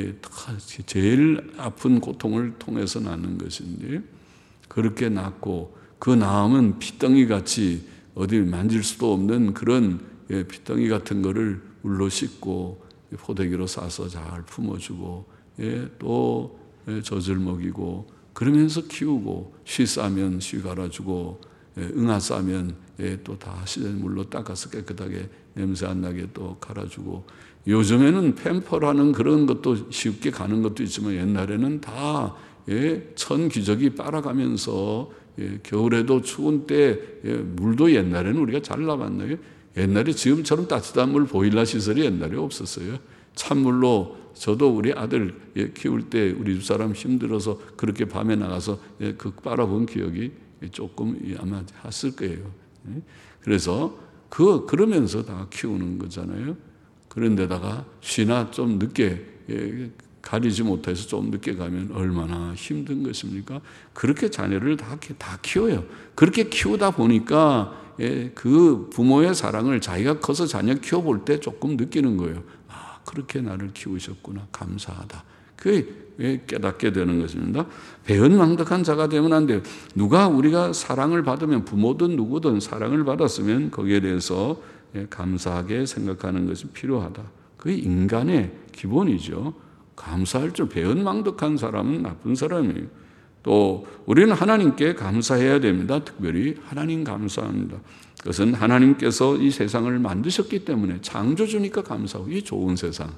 제일 아픈 고통을 통해서 낳는 것인데, 그렇게 낳고 그 낳음은 피덩이 같이 어디 만질 수도 없는 그런 피덩이 같은 거를 물로 씻고 포대기로 싸서 잘 품어주고, 또 젖을 먹이고, 그러면서 키우고, 쉬 싸면 쉬 갈아주고, 응아 싸면 또 다 씻은 물로 닦아서 깨끗하게 냄새 안 나게 또 갈아주고. 요즘에는 팸퍼라는 그런 것도 쉽게 가는 것도 있지만 옛날에는 다 천기저귀 빨아가면서 겨울에도 추운 때 물도 옛날에는 우리가 잘 나봤나요? 옛날에 지금처럼 따뜻한 물 보일러 시설이 옛날에 없었어요. 찬물로, 저도 우리 아들 키울 때 우리 집사람 힘들어서 그렇게 밤에 나가서 그 빨아본 기억이 조금 아마 했을 거예요. 그래서 그러면서 다 키우는 거잖아요. 그런데다가 쉬나 좀 늦게 가리지 못해서 좀 늦게 가면 얼마나 힘든 것입니까? 그렇게 자녀를 다 키워요. 그렇게 키우다 보니까 그 부모의 사랑을 자기가 커서 자녀 키워볼 때 조금 느끼는 거예요. 아, 그렇게 나를 키우셨구나, 감사하다. 그게 깨닫게 되는 것입니다. 배은망덕한 자가 되면 안 돼요. 우리가 사랑을 받으면, 부모든 누구든 사랑을 받았으면 거기에 대해서 감사하게 생각하는 것이 필요하다. 그게 인간의 기본이죠. 감사할 줄. 배은망덕한 사람은 나쁜 사람이에요. 또 우리는 하나님께 감사해야 됩니다. 특별히 하나님 감사합니다. 그것은 하나님께서 이 세상을 만드셨기 때문에, 창조주니까 감사하고, 이 좋은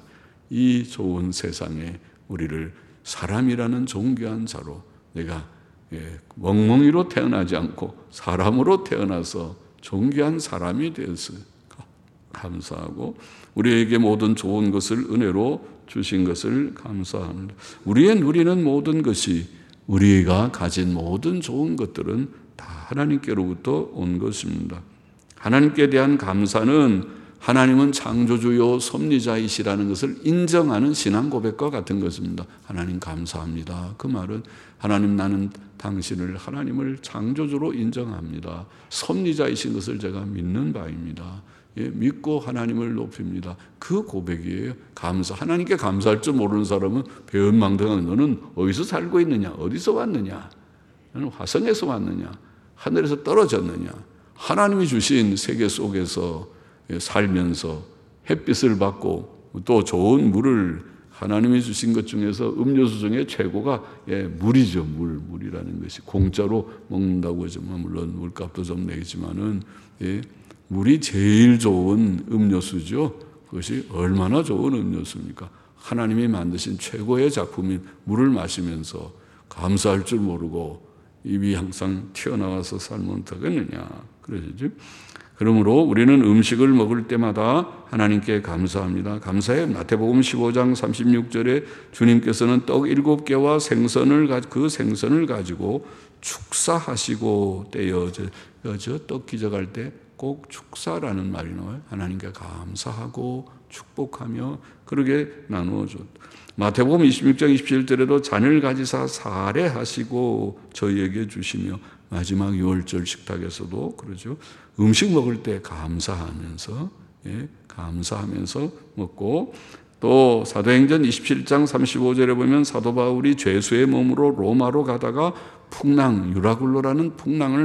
세상에 우리를 사람이라는 존귀한 자로, 내가 멍멍이로 태어나지 않고 사람으로 태어나서 존귀한 사람이 되어서 감사하고, 우리에게 모든 좋은 것을 은혜로 주신 것을 감사합니다. 우리의 누리는 모든 것이, 우리가 가진 모든 좋은 것들은 다 하나님께로부터 온 것입니다. 하나님께 대한 감사는 하나님은 창조주요 섭리자이시라는 것을 인정하는 신앙 고백과 같은 것입니다. 하나님 감사합니다. 그 말은 하나님, 나는 당신을, 하나님을 창조주로 인정합니다. 섭리자이신 것을 제가 믿는 바입니다. 믿고 하나님을 높입니다. 그 고백이에요. 감사. 하나님께 감사할 줄 모르는 사람은 배은망덕한, 너는 어디서 살고 있느냐? 어디서 왔느냐? 너는 화성에서 왔느냐? 하늘에서 떨어졌느냐? 하나님이 주신 세계 속에서 살면서 햇빛을 받고 또 좋은 물을, 하나님이 주신 것 중에서 음료수 중에 최고가 물이죠. 물이라는 것이 공짜로 먹는다고 하지만, 물론 물값도 좀 내지만은 물이 제일 좋은 음료수죠. 그것이 얼마나 좋은 음료수입니까? 하나님이 만드신 최고의 작품인 물을 마시면서 감사할 줄 모르고 입이 항상 튀어나와서 살면 되겠느냐. 그러시죠? 그러므로 우리는 음식을 먹을 때마다 하나님께 감사합니다. 감사해. 마태복음 15장 36절에 주님께서는 떡 7개와 그 생선을 가지고 축사하시고 떼어 떡 기적할 때 꼭 축사라는 말이 나와요. 하나님께 감사하고 축복하며 그렇게 나누어 줬다. 마태복음 26장 27절에도 잔을 가지사 사례하시고 저희에게 주시며 마지막 6월절 식탁에서도 그러죠. 음식 먹을 때 감사하면서 먹고 또 사도행전 27장 35절에 보면 사도 바울이 죄수의 몸으로 로마로 가다가 유라굴로라는 풍랑을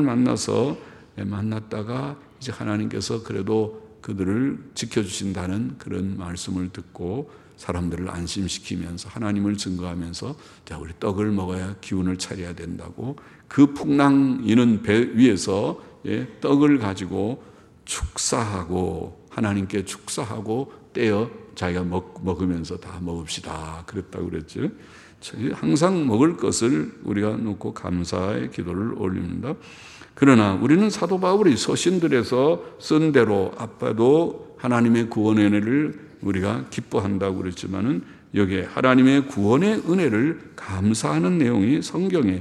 만났다가 이제 하나님께서 그래도 그들을 지켜주신다는 그런 말씀을 듣고 사람들을 안심시키면서 하나님을 증거하면서 우리 떡을 먹어야 기운을 차려야 된다고 그 풍랑 이는 배 위에서 떡을 가지고 축사하고 하나님께 축사하고 떼어 자기가 먹으면서 다 먹읍시다 그랬다고 그랬죠. 항상 먹을 것을 우리가 놓고 감사의 기도를 올립니다. 그러나 우리는 사도 바울이 서신들에서 쓴 대로 아빠도 하나님의 구원의 은혜를 우리가 기뻐한다고 그랬지만은 여기에 하나님의 구원의 은혜를 감사하는 내용이 성경에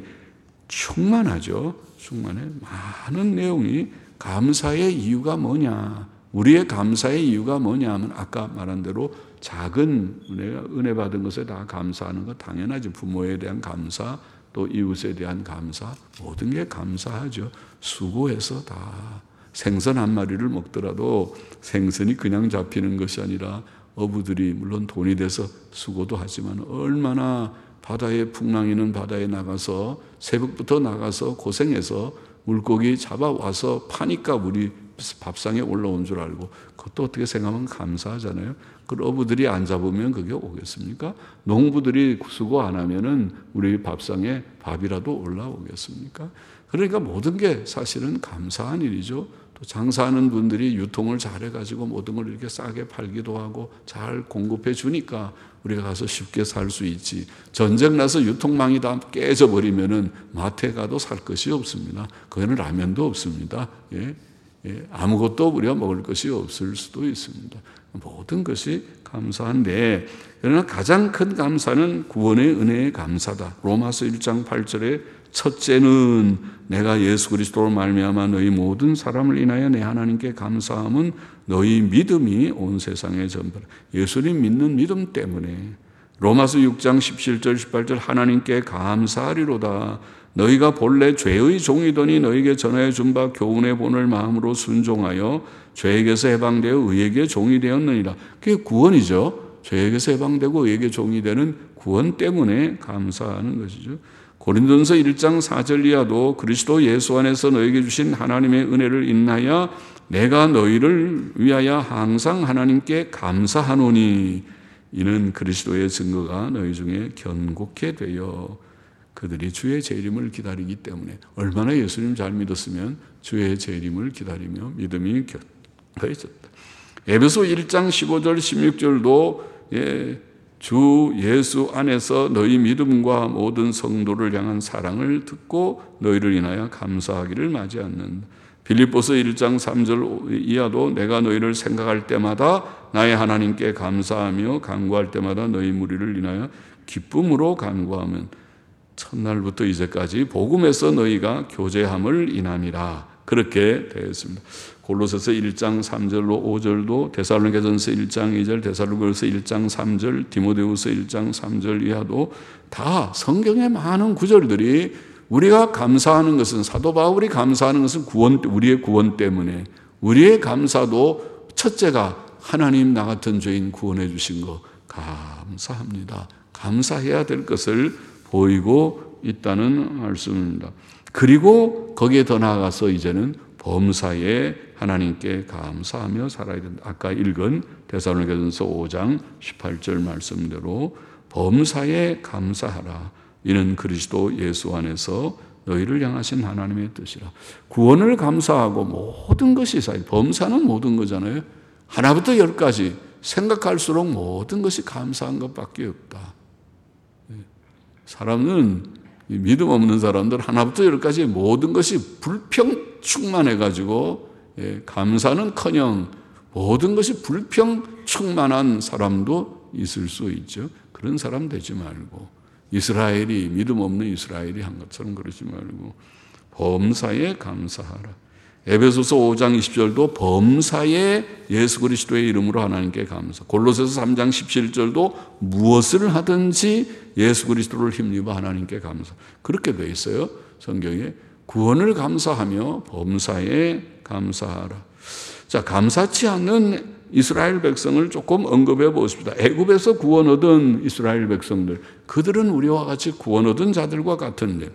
충만하죠. 충만해. 많은 내용이 감사의 이유가 뭐냐. 우리의 감사의 이유가 뭐냐 하면 아까 말한 대로 작은 은혜 받은 것에 다 감사하는 것 당연하지. 부모에 대한 감사, 또 이웃에 대한 감사, 모든 게 감사하죠. 수고해서 다. 생선 한 마리를 먹더라도 생선이 그냥 잡히는 것이 아니라 어부들이 물론 돈이 돼서 수고도 하지만 얼마나 풍랑이는 바다에 나가서 새벽부터 나가서 고생해서 물고기 잡아와서 파니까 물이 밥상에 올라온 줄 알고 그것도 어떻게 생각하면 감사하잖아요. 그 어부들이 안 잡으면 그게 오겠습니까? 농부들이 수고 안 하면은 우리 밥상에 밥이라도 올라오겠습니까? 그러니까 모든 게 사실은 감사한 일이죠. 또 장사하는 분들이 유통을 잘해가지고 모든 걸 이렇게 싸게 팔기도 하고 잘 공급해 주니까 우리가 가서 쉽게 살 수 있지. 전쟁 나서 유통망이 다 깨져버리면은 마트에 가도 살 것이 없습니다. 거기는 라면도 없습니다. 아무것도 우리가 먹을 것이 없을 수도 있습니다. 모든 것이 감사한데 그러나 가장 큰 감사는 구원의 은혜의 감사다. 로마서 1장 8절에 첫째는 내가 예수 그리스도로 말미암아 너희 모든 사람을 인하여 내 하나님께 감사함은 너희 믿음이 온 세상에 전파라. 예수님 믿는 믿음 때문에 로마서 6장 17절 18절 하나님께 감사하리로다. 너희가 본래 죄의 종이더니 너희에게 전하여 준 바 교훈의 본을 마음으로 순종하여 죄에게서 해방되어 의에게 종이 되었느니라. 그게 구원이죠. 죄에게서 해방되고 의에게 종이 되는 구원 때문에 감사하는 것이죠. 고린도전서 1장 4절 이하도 그리스도 예수 안에서 너희에게 주신 하나님의 은혜를 인하여 내가 너희를 위하여 항상 하나님께 감사하노니 이는 그리스도의 증거가 너희 중에 견고케 되어 그들이 주의 재림을 기다리기 때문에 얼마나 예수님 잘 믿었으면 주의 재림을 기다리며 믿음이 견고해졌다. 에베소 1장 15절 16절도 주 예수 안에서 너희 믿음과 모든 성도를 향한 사랑을 듣고 너희를 인하여 감사하기를 마지 않는다. 빌립보서 1장 3절 이하도 내가 너희를 생각할 때마다 나의 하나님께 감사하며 간구할 때마다 너희 무리를 인하여 기쁨으로 간구하면 첫날부터 이제까지 복음에서 너희가 교제함을 인함이라. 그렇게 되어 있습니다. 골로새서 1장 3절로 5절도 데살로니가전서 1장 2절, 데살로니가서 1장 3절, 디모데후서 1장 3절 이하도 다 성경의 많은 구절들이 우리가 감사하는 것은 사도 바울이 감사하는 것은 우리의 구원 때문에 우리의 감사도 첫째가 하나님 나 같은 죄인 구원해 주신 거 감사합니다. 감사해야 될 것을 보이고 있다는 말씀입니다. 그리고 거기에 더 나아가서 이제는 범사에 하나님께 감사하며 살아야 된다. 아까 읽은 데살로니가전서 5장 18절 말씀대로 범사에 감사하라. 이는 그리스도 예수 안에서 너희를 향하신 하나님의 뜻이라. 구원을 감사하고 모든 것이 범사는 모든 거잖아요. 하나부터 10까지 생각할수록 모든 것이 감사한 것밖에 없다. 사람은 믿음 없는 사람들 하나부터 열까지 모든 것이 불평 충만해가지고 감사는커녕 모든 것이 불평 충만한 사람도 있을 수 있죠. 그런 사람 되지 말고 이스라엘이 믿음 없는 이스라엘이 한 것처럼 그러지 말고 범사에 감사하라. 에베소서 5장 20절도 범사에 예수 그리스도의 이름으로 하나님께 감사. 골로새서 3장 17절도 무엇을 하든지 예수 그리스도를 힘입어 하나님께 감사. 그렇게 돼 있어요. 성경에. 구원을 감사하며 범사에 감사하라. 자, 감사치 않는 이스라엘 백성을 조금 언급해 보십시다. 애굽에서 구원 얻은 이스라엘 백성들, 그들은 우리와 같이 구원 얻은 자들과 같은데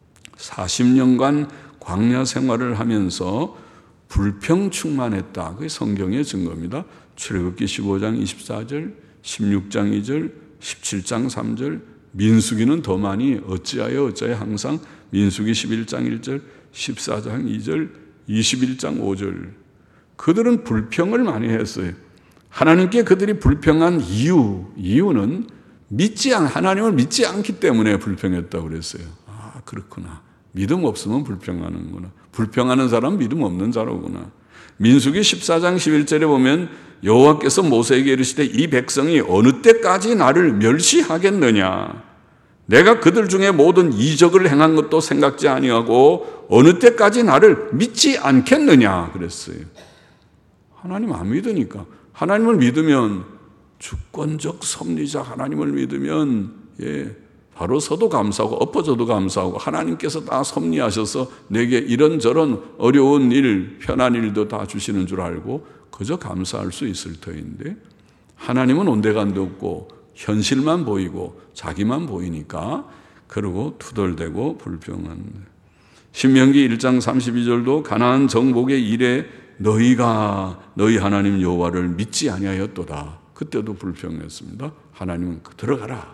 40년간 광야 생활을 하면서 불평 충만했다. 그게 성경의 증거입니다. 출애굽기 15장 24절, 16장 2절, 17장 3절, 민수기는 더 많이 어찌하여 항상 민수기 11장 1절, 14장 2절, 21장 5절. 그들은 불평을 많이 했어요. 하나님께 그들이 불평한 이유는 하나님을 믿지 않기 때문에 불평했다고 그랬어요. 아, 그렇구나. 믿음 없으면 불평하는구나. 불평하는 사람은 믿음 없는 자로구나. 민수기 14장 11절에 보면 여호와께서 모세에게 이르시되 이 백성이 어느 때까지 나를 멸시하겠느냐. 내가 그들 중에 모든 이적을 행한 것도 생각지 아니하고 어느 때까지 나를 믿지 않겠느냐 그랬어요. 하나님 안 믿으니까. 하나님을 믿으면 주권적 섭리자 하나님을 믿으면 바로 서도 감사하고 엎어져도 감사하고 하나님께서 다 섭리하셔서 내게 이런저런 어려운 일, 편한 일도 다 주시는 줄 알고 그저 감사할 수 있을 터인데 하나님은 온데간데 없고 현실만 보이고 자기만 보이니까 그러고 투덜대고 불평한. 신명기 1장 32절도 가나안 정복의 일에 너희가 너희 하나님 여호와를 믿지 아니하였도다. 그때도 불평했습니다. 하나님은 들어가라.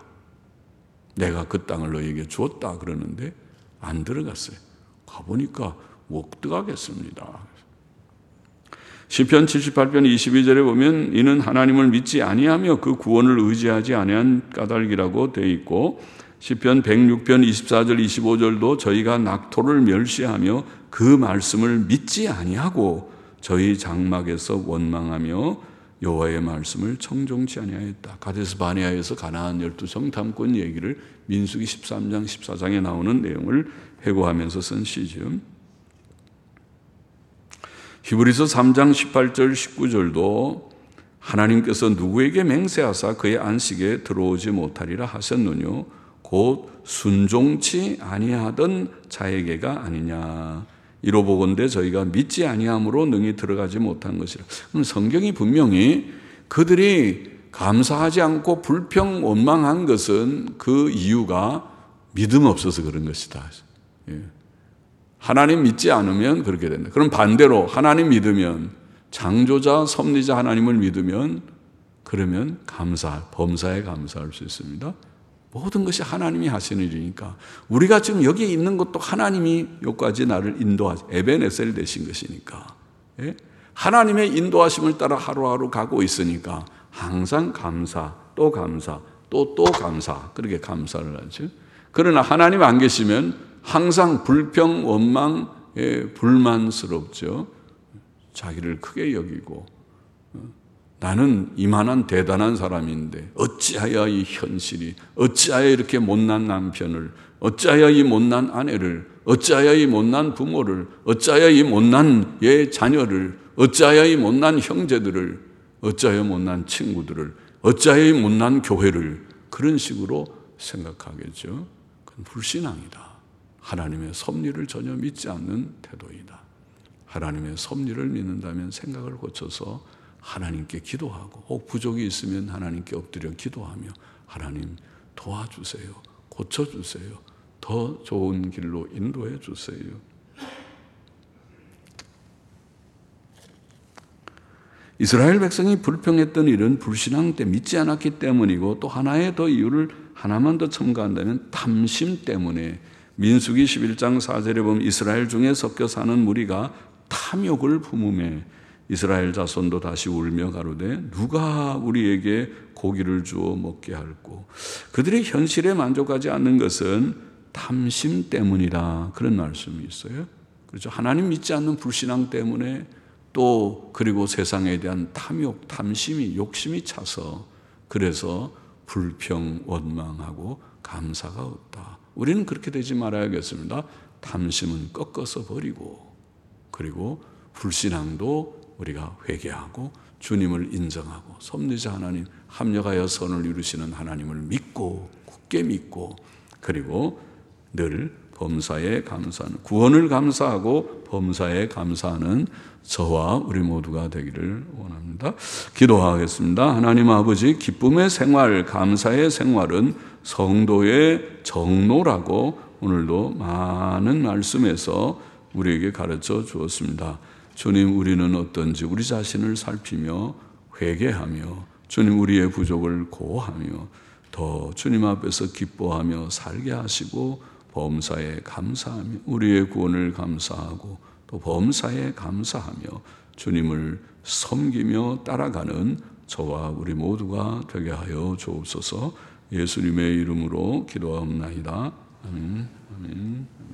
내가 그 땅을 너희에게 주었다 그러는데 안 들어갔어요. 가보니까 못 들어가겠습니다. 시편 78편 22절에 보면 이는 하나님을 믿지 아니하며 그 구원을 의지하지 아니한 까닭이라고 되어 있고 시편 106편 24절 25절도 저희가 낙토를 멸시하며 그 말씀을 믿지 아니하고 저희 장막에서 원망하며 여호와의 말씀을 청종치 아니하였다. 가데스 바네아에서 가나안 12성 탐꾼 얘기를 민수기 13장 14장에 나오는 내용을 회고하면서 쓴 시죠. 히브리서 3장 18절 19절도 하나님께서 누구에게 맹세하사 그의 안식에 들어오지 못하리라 하셨느뇨 곧 순종치 아니하던 자에게가 아니냐. 이로 보건대 저희가 믿지 아니함으로 능히 들어가지 못한 것이라. 그럼 성경이 분명히 그들이 감사하지 않고 불평 원망한 것은 그 이유가 믿음 없어서 그런 것이다. 하나님 믿지 않으면 그렇게 된다. 그럼 반대로 하나님 믿으면 창조자 섭리자 하나님을 믿으면 그러면 범사에 감사할 수 있습니다. 모든 것이 하나님이 하시는 일이니까 우리가 지금 여기 있는 것도 하나님이 여기까지 나를 인도하시 에베네셀 되신 것이니까 하나님의 인도하심을 따라 하루하루 가고 있으니까 항상 감사 또 감사 또 감사 그렇게 감사를 하죠. 그러나 하나님 안 계시면 항상 불평 원망 불만스럽죠. 자기를 크게 여기고 나는 이만한 대단한 사람인데 어찌하여 이 현실이 어찌하여 이렇게 못난 남편을 어찌하여 이 못난 아내를 어찌하여 이 못난 부모를 어찌하여 이 못난 자녀를 어찌하여 이 못난 형제들을 어찌하여 못난 친구들을 어찌하여 이 못난 교회를 그런 식으로 생각하겠죠. 그건 불신앙이다. 하나님의 섭리를 전혀 믿지 않는 태도이다. 하나님의 섭리를 믿는다면 생각을 고쳐서 하나님께 기도하고 혹 부족이 있으면 하나님께 엎드려 기도하며 하나님 도와주세요. 고쳐주세요. 더 좋은 길로 인도해 주세요. 이스라엘 백성이 불평했던 일은 불신앙 때 믿지 않았기 때문이고 또 하나의 더 이유를 하나만 더 첨가한다면 탐심 때문에 민수기 11장 4절에 보면 이스라엘 중에 섞여 사는 무리가 탐욕을 품음에 이스라엘 자손도 다시 울며 가로되 누가 우리에게 고기를 주어 먹게 할꼬. 그들이 현실에 만족하지 않는 것은 탐심 때문이라, 그런 말씀이 있어요. 그렇죠. 하나님 믿지 않는 불신앙 때문에, 또 그리고 세상에 대한 탐욕, 탐심이, 욕심이 차서, 그래서 불평, 원망하고 감사가 없다. 우리는 그렇게 되지 말아야겠습니다. 탐심은 꺾어서 버리고, 그리고 불신앙도 우리가 회개하고 주님을 인정하고 섭리자 하나님, 합력하여 선을 이루시는 하나님을 믿고 굳게 믿고, 그리고 늘 범사에 감사하는, 구원을 감사하고 범사에 감사하는 저와 우리 모두가 되기를 원합니다. 기도하겠습니다. 하나님 아버지, 기쁨의 생활, 감사의 생활은 성도의 정로라고 오늘도 많은 말씀에서 우리에게 가르쳐 주었습니다. 주님, 우리는 어떤지 우리 자신을 살피며 회개하며 주님 우리의 부족을 고하며 더 주님 앞에서 기뻐하며 살게 하시고 범사에 감사하며 우리의 구원을 감사하고 또 범사에 감사하며 주님을 섬기며 따라가는 저와 우리 모두가 되게 하여 주옵소서. 예수님의 이름으로 기도하옵나이다. 아멘. 아멘.